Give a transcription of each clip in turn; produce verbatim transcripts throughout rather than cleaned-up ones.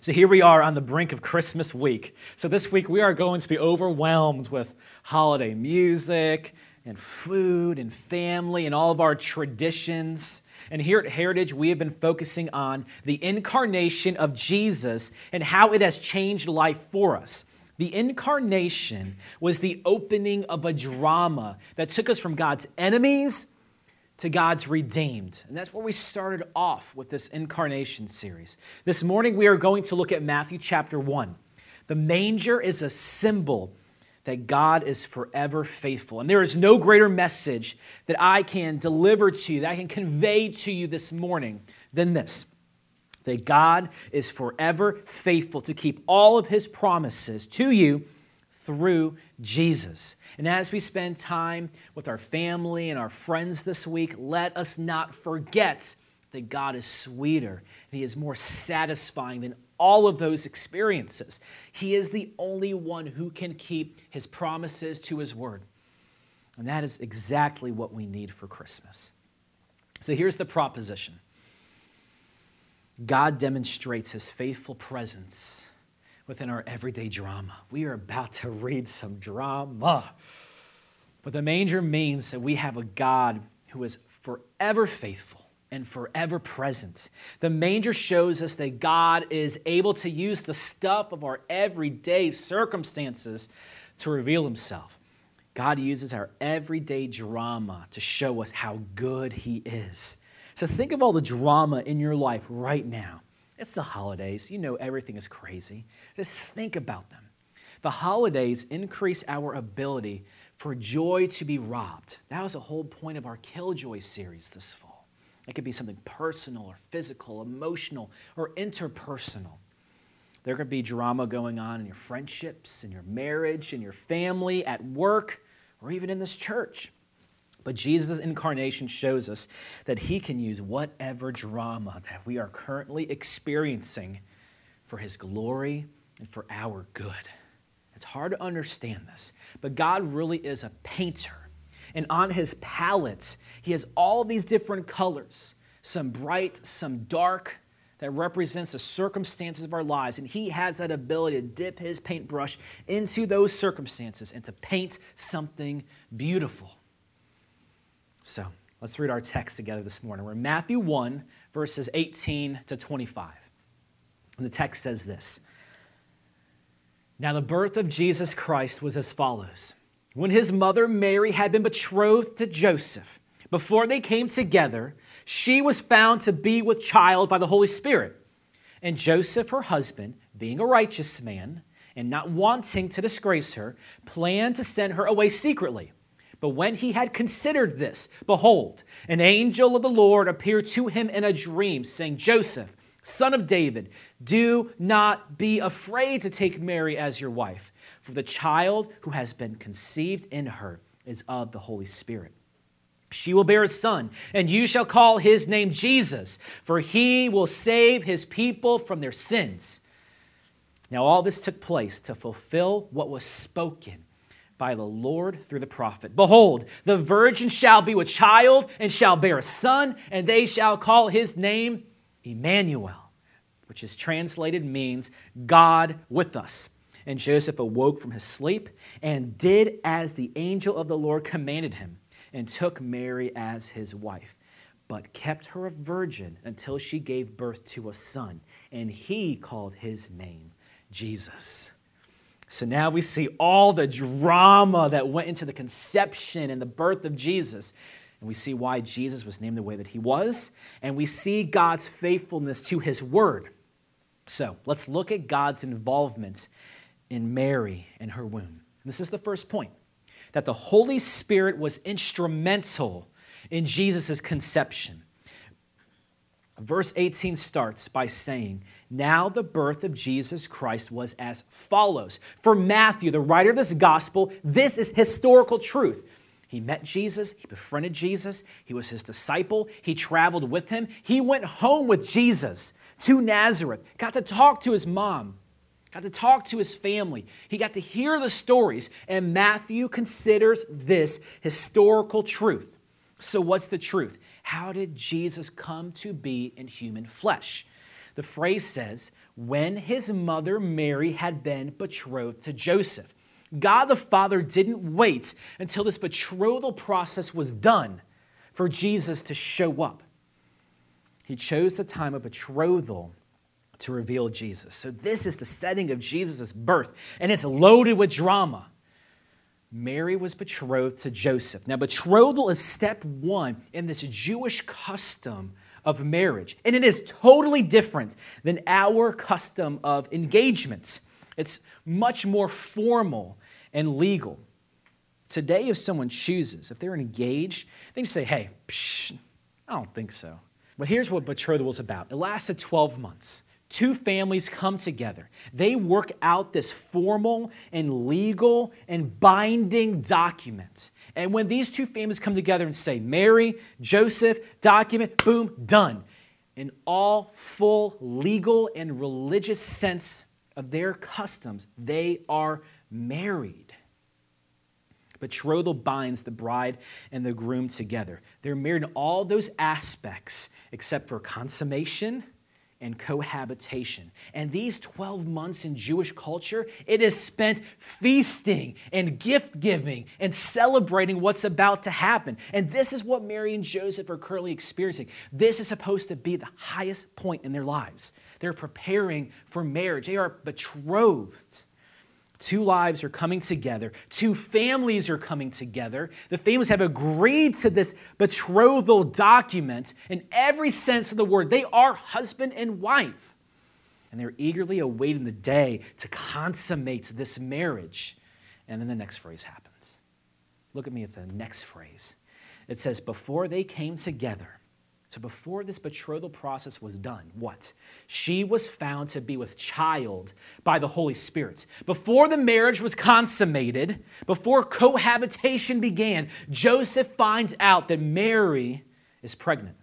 So here we are on the brink of Christmas week. So this week we are going to be overwhelmed with holiday music and food and family and all of our traditions. And here at Heritage, we have been focusing on the incarnation of Jesus and how it has changed life for us. The incarnation was the opening of a drama that took us from God's enemies to God's redeemed. And that's where we started off with this incarnation series. This morning, we are going to look at Matthew chapter one. The manger is a symbol that God is forever faithful. And there is no greater message that I can deliver to you, that I can convey to you this morning than this, that God is forever faithful to keep all of his promises to you through Jesus. And as we spend time with our family and our friends this week, let us not forget that God is sweeter and he is more satisfying than all of those experiences. He is the only one who can keep his promises to his word. And that is exactly what we need for Christmas. So here's the proposition. God demonstrates his faithful presence within our everyday drama. We are about to read some drama. But the manger means that we have a God who is forever faithful and forever present. The manger shows us that God is able to use the stuff of our everyday circumstances to reveal himself. God uses our everyday drama to show us how good he is. So think of all the drama in your life right now. It's the holidays. You know everything is crazy. Just think about them. The holidays increase our ability for joy to be robbed. That was the whole point of our Killjoy series this fall. It could be something personal or physical, emotional, or interpersonal. There could be drama going on in your friendships, in your marriage, in your family, at work, or even in this church. But Jesus' incarnation shows us that he can use whatever drama that we are currently experiencing for his glory and for our good. It's hard to understand this, but God really is a painter. And on his palette, he has all these different colors, some bright, some dark, that represents the circumstances of our lives. And he has that ability to dip his paintbrush into those circumstances and to paint something beautiful. So let's read our text together this morning. We're in Matthew one, verses eighteen to twenty-five. And the text says this. Now the birth of Jesus Christ was as follows. When his mother Mary had been betrothed to Joseph, before they came together, she was found to be with child by the Holy Spirit. And Joseph, her husband, being a righteous man and not wanting to disgrace her, planned to send her away secretly. But when he had considered this, behold, an angel of the Lord appeared to him in a dream, saying, Joseph, son of David, do not be afraid to take Mary as your wife, for the child who has been conceived in her is of the Holy Spirit. She will bear a son, and you shall call his name Jesus, for he will save his people from their sins. Now all this took place to fulfill what was spoken by the Lord through the prophet. Behold, the virgin shall be with child and shall bear a son, and they shall call his name Emmanuel, which is translated means God with us. And Joseph awoke from his sleep and did as the angel of the Lord commanded him, and took Mary as his wife, but kept her a virgin until she gave birth to a son, and he called his name Jesus. So now we see all the drama that went into the conception and the birth of Jesus. And we see why Jesus was named the way that he was. And we see God's faithfulness to his word. So let's look at God's involvement in Mary and her womb. This is the first point, that the Holy Spirit was instrumental in Jesus' conception. Verse eighteen starts by saying, now the birth of Jesus Christ was as follows. For Matthew, the writer of this gospel, this is historical truth. He met Jesus, he befriended Jesus, he was his disciple, he traveled with him, he went home with Jesus to Nazareth, got to talk to his mom, got to talk to his family, he got to hear the stories, and Matthew considers this historical truth. So what's the truth? How did Jesus come to be in human flesh? The phrase says, when his mother Mary had been betrothed to Joseph. God the Father didn't wait until this betrothal process was done for Jesus to show up. He chose the time of betrothal to reveal Jesus. So this is the setting of Jesus' birth, and it's loaded with drama. Mary was betrothed to Joseph. Now, betrothal is step one in this Jewish custom of marriage, and it is totally different than our custom of engagement. It's much more formal and legal. Today, if someone chooses, if they're engaged, they just say, hey, psh, I don't think so. But here's what betrothal is about. It lasted twelve months. Two families come together. They work out this formal and legal and binding document. And when these two families come together and say, Mary, Joseph, document, boom, done. In all full legal and religious sense of their customs, they are married. Betrothal binds the bride and the groom together. They're married in all those aspects except for consummation and cohabitation. And these twelve months in Jewish culture, it is spent feasting and gift-giving and celebrating what's about to happen. And this is what Mary and Joseph are currently experiencing. This is supposed to be the highest point in their lives. They're preparing for marriage. They are betrothed. Two lives are coming together. Two families are coming together. The families have agreed to this betrothal document in every sense of the word. They are husband and wife. And they're eagerly awaiting the day to consummate this marriage. And then the next phrase happens. Look at me at the next phrase. It says, before they came together, so before this betrothal process was done, what? She was found to be with child by the Holy Spirit. Before the marriage was consummated, before cohabitation began, Joseph finds out that Mary is pregnant.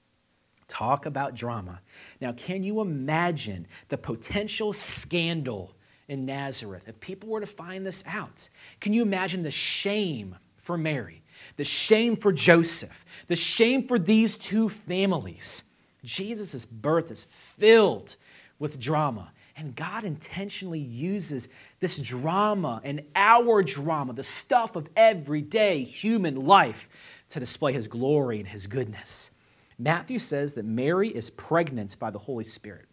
Talk about drama. Now, can you imagine the potential scandal in Nazareth if people were to find this out? Can you imagine the shame for Mary? The shame for Joseph, the shame for these two families. Jesus' birth is filled with drama, and God intentionally uses this drama and our drama, the stuff of everyday human life, to display his glory and his goodness. Matthew says that Mary is pregnant by the Holy Spirit.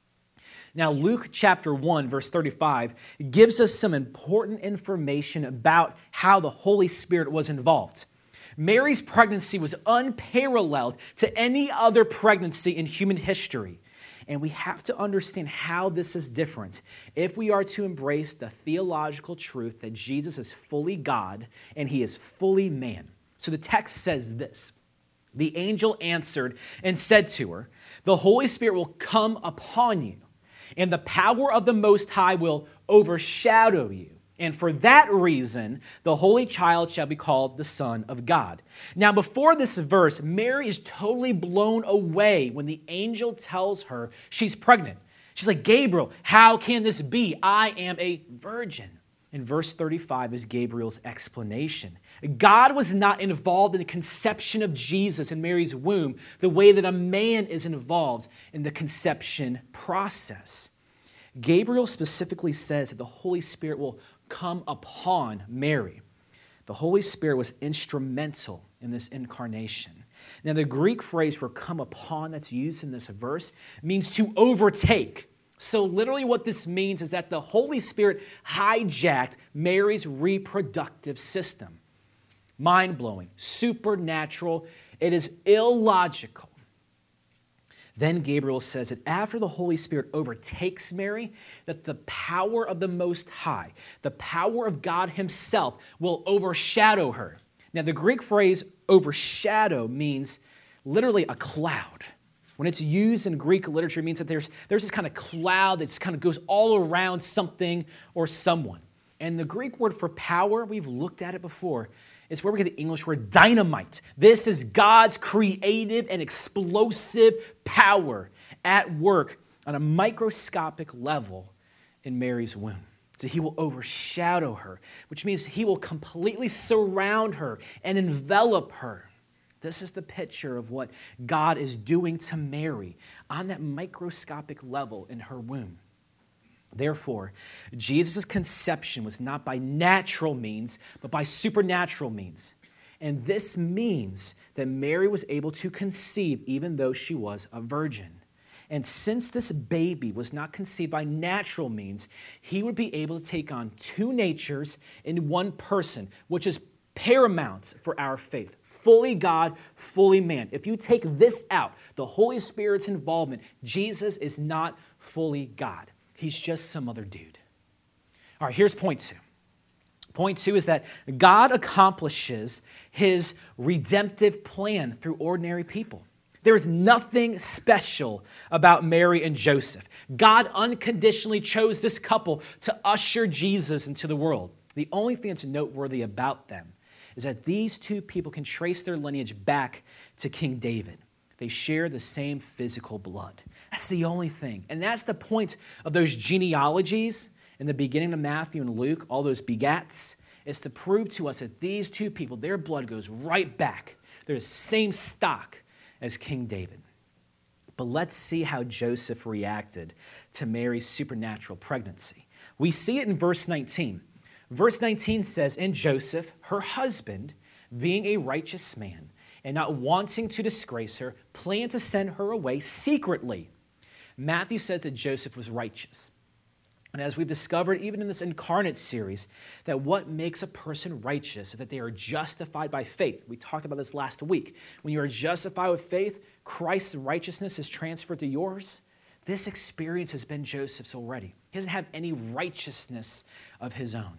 Now, Luke chapter one, verse thirty-five, gives us some important information about how the Holy Spirit was involved. Mary's pregnancy was unparalleled to any other pregnancy in human history. And we have to understand how this is different if we are to embrace the theological truth that Jesus is fully God and he is fully man. So the text says this. The angel answered and said to her, the Holy Spirit will come upon you, and the power of the Most High will overshadow you. And for that reason, the Holy Child shall be called the Son of God. Now, before this verse, Mary is totally blown away when the angel tells her she's pregnant. She's like, Gabriel, how can this be? I am a virgin. In verse thirty-five is Gabriel's explanation. God was not involved in the conception of Jesus in Mary's womb the way that a man is involved in the conception process. Gabriel specifically says that the Holy Spirit will come upon Mary. The Holy Spirit was instrumental in this incarnation. Now, the Greek phrase for come upon that's used in this verse means to overtake. So literally what this means is that the Holy Spirit hijacked Mary's reproductive system. Mind-blowing, supernatural. It is illogical. Then Gabriel says that after the Holy Spirit overtakes Mary, that the power of the Most High, the power of God himself, will overshadow her. Now, the Greek phrase overshadow means literally a cloud. When it's used in Greek literature, it means that there's, there's this kind of cloud that kind of goes all around something or someone. And the Greek word for power, we've looked at it before, it's where we get the English word dynamite. This is God's creative and explosive power at work on a microscopic level in Mary's womb. So he will overshadow her, which means he will completely surround her and envelop her. This is the picture of what God is doing to Mary on that microscopic level in her womb. Therefore, Jesus' conception was not by natural means, but by supernatural means. And this means that Mary was able to conceive even though she was a virgin. And since this baby was not conceived by natural means, he would be able to take on two natures in one person, which is paramount for our faith. Fully God, fully man. If you take this out, the Holy Spirit's involvement, Jesus is not fully God. He's just some other dude. All right, here's point two. Point two is that God accomplishes his redemptive plan through ordinary people. There is nothing special about Mary and Joseph. God unconditionally chose this couple to usher Jesus into the world. The only thing that's noteworthy about them is that these two people can trace their lineage back to King David. They share the same physical blood. That's the only thing. And that's the point of those genealogies in the beginning of Matthew and Luke, all those begats, is to prove to us that these two people, their blood goes right back. They're the same stock as King David. But let's see how Joseph reacted to Mary's supernatural pregnancy. We see it in verse nineteen. Verse nineteen says, "And Joseph, her husband, being a righteous man, and not wanting to disgrace her, planned to send her away secretly." Matthew says that Joseph was righteous. And as we've discovered, even in this Incarnate series, that what makes a person righteous is that they are justified by faith. We talked about this last week. When you are justified with faith, Christ's righteousness is transferred to yours. This experience has been Joseph's already. He doesn't have any righteousness of his own.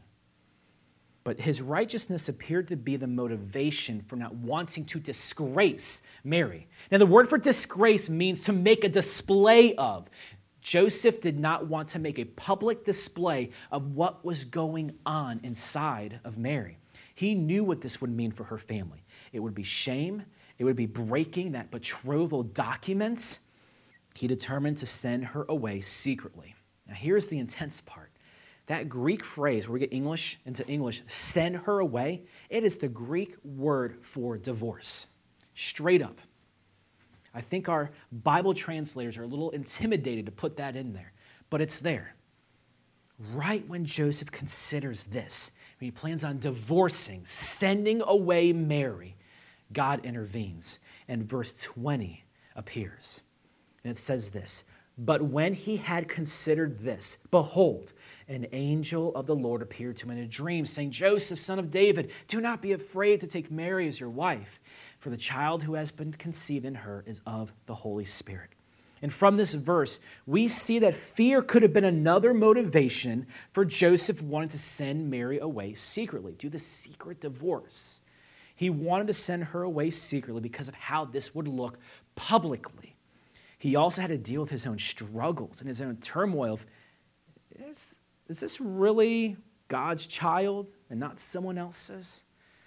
But his righteousness appeared to be the motivation for not wanting to disgrace Mary. Now, the word for disgrace means to make a display of. Joseph did not want to make a public display of what was going on inside of Mary. He knew what this would mean for her family. It would be shame. It would be breaking that betrothal document. He determined to send her away secretly. Now, here's the intense part. That Greek phrase, where we get English into English, send her away, it is the Greek word for divorce. Straight up. I think our Bible translators are a little intimidated to put that in there, but it's there. Right when Joseph considers this, when he plans on divorcing, sending away Mary, God intervenes, and verse twenty appears. And it says this, "But when he had considered this, behold, an angel of the Lord appeared to him in a dream, saying, 'Joseph, son of David, do not be afraid to take Mary as your wife, for the child who has been conceived in her is of the Holy Spirit.'" And from this verse, we see that fear could have been another motivation for Joseph wanting to send Mary away secretly, do the secret divorce. He wanted to send her away secretly because of how this would look publicly. He also had to deal with his own struggles and his own turmoil of, is, is this really God's child and not someone else's?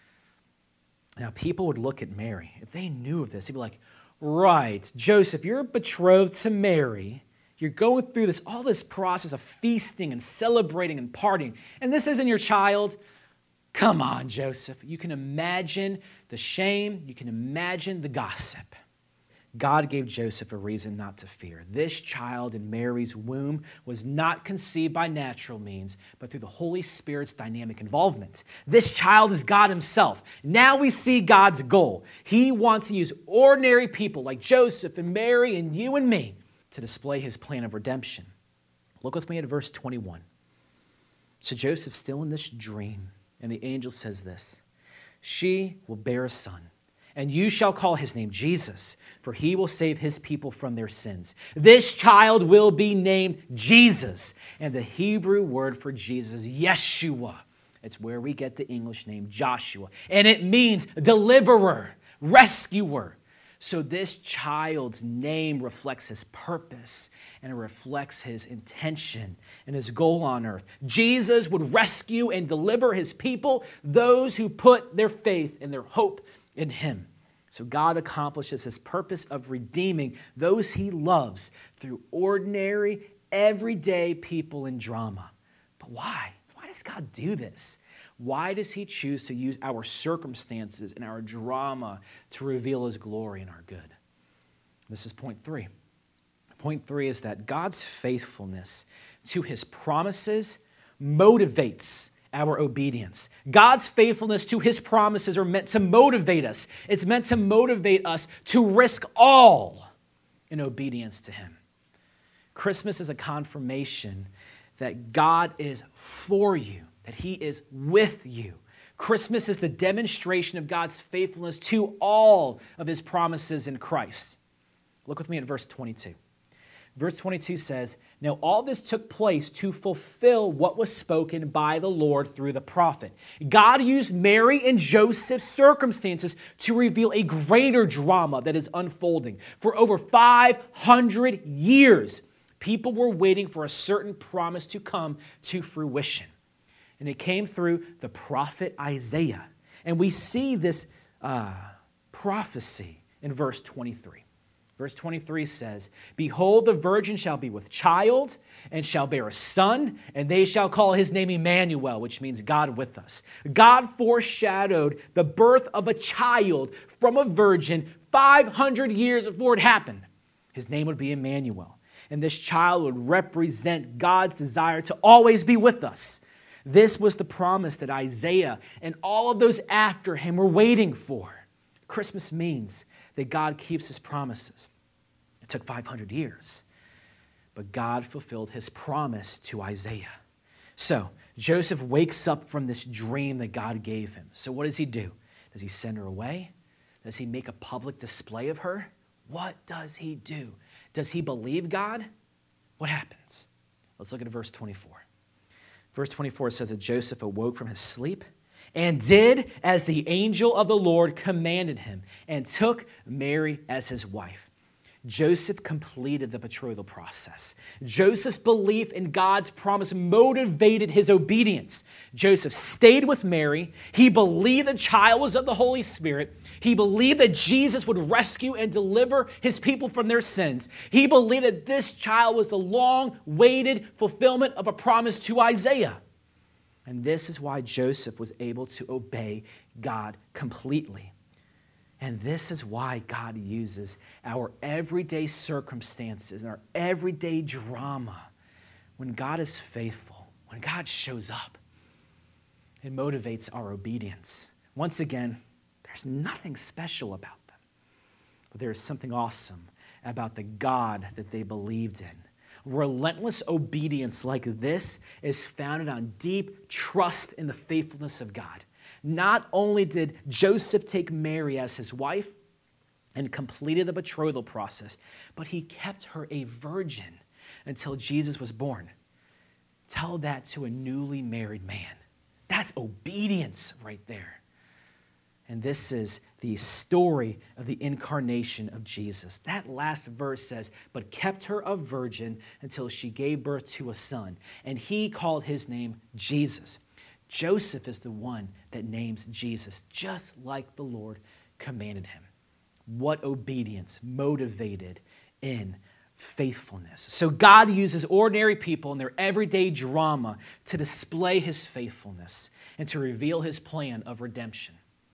Now, people would look at Mary. If they knew of this, they'd be like, right, Joseph, you're betrothed to Mary. You're going through this, all this process of feasting and celebrating and partying, and this isn't your child. Come on, Joseph. You can imagine the shame. You can imagine the gossip. God gave Joseph a reason not to fear. This child in Mary's womb was not conceived by natural means, but through the Holy Spirit's dynamic involvement. This child is God himself. Now we see God's goal. He wants to use ordinary people like Joseph and Mary and you and me to display his plan of redemption. Look with me at verse twenty-one. So Joseph's still in this dream, and the angel says this, "She will bear a son, and you shall call his name Jesus, for he will save his people from their sins. This child will be named Jesus." And the Hebrew word for Jesus is Yeshua. It's where we get the English name Joshua. And it means deliverer, rescuer. So this child's name reflects his purpose, and it reflects his intention and his goal on earth. Jesus would rescue and deliver his people, those who put their faith and their hope in him. So God accomplishes his purpose of redeeming those he loves through ordinary, everyday people in drama. But why? Why does God do this? Why does he choose to use our circumstances and our drama to reveal his glory and our good? This is point three. Point three is that God's faithfulness to his promises motivates our obedience. God's faithfulness to his promises are meant to motivate us. It's meant to motivate us to risk all in obedience to him. Christmas is a confirmation that God is for you, that he is with you. Christmas is the demonstration of God's faithfulness to all of his promises in Christ. Look with me at verse twenty-two. Verse twenty-two says, "Now all this took place to fulfill what was spoken by the Lord through the prophet." God used Mary and Joseph's circumstances to reveal a greater drama that is unfolding. For over five hundred years, people were waiting for a certain promise to come to fruition. And it came through the prophet Isaiah. And we see this uh, prophecy in verse twenty-three. Verse twenty-three says, "Behold, the virgin shall be with child and shall bear a son, and they shall call his name Emmanuel," which means God with us. God foreshadowed the birth of a child from a virgin five hundred years before it happened. His name would be Emmanuel. And this child would represent God's desire to always be with us. This was the promise that Isaiah and all of those after him were waiting for. Christmas means that God keeps his promises. It took five hundred years, but God fulfilled his promise to Isaiah. So Joseph wakes up from this dream that God gave him. So what does he do? Does he send her away? Does he make a public display of her? What does he do? Does he believe God? What happens? Let's look at verse twenty-four. Verse twenty-four says that Joseph awoke from his sleep and did as the angel of the Lord commanded him, and took Mary as his wife. Joseph completed the betrothal process. Joseph's belief in God's promise motivated his obedience. Joseph stayed with Mary. He believed the child was of the Holy Spirit. He believed that Jesus would rescue and deliver his people from their sins. He believed that this child was the long-awaited fulfillment of a promise to Isaiah. And this is why Joseph was able to obey God completely. And this is why God uses our everyday circumstances and our everyday drama. When God is faithful, when God shows up, it motivates our obedience. Once again, there's nothing special about them, but there is something awesome about the God that they believed in. Relentless obedience like this is founded on deep trust in the faithfulness of God. Not only did Joseph take Mary as his wife and completed the betrothal process, but he kept her a virgin until Jesus was born. Tell that to a newly married man. That's obedience right there. And this is the story of the incarnation of Jesus. That last verse says, "But kept her a virgin until she gave birth to a son, and he called his name Jesus." Joseph is the one that names Jesus, just like the Lord commanded him. What obedience motivated in faithfulness. So God uses ordinary people in their everyday drama to display his faithfulness and to reveal his plan of redemption.